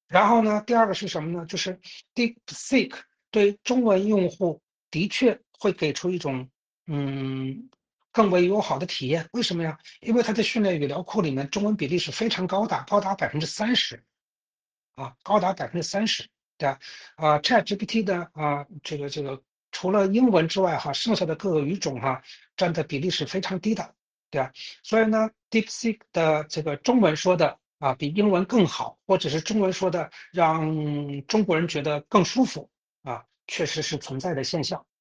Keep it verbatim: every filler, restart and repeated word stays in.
然后呢，第二个是什么呢？就是 DeepSeek 对中文用户的确会给出一种嗯更为友好的体验。为什么呀？因为它的训练语料库里面中文比例是非常高的，高达百分之三十啊，高达百分之三十，对吧？啊，ChatGPT 的啊，这个这个除了英文之外哈，剩下的各个语种哈占的比例是非常低的，对吧？所以呢，DeepSeek 的这个中文说的啊比英文更好，或者是中文说的让中国人觉得更舒服啊，确实是存在的现象。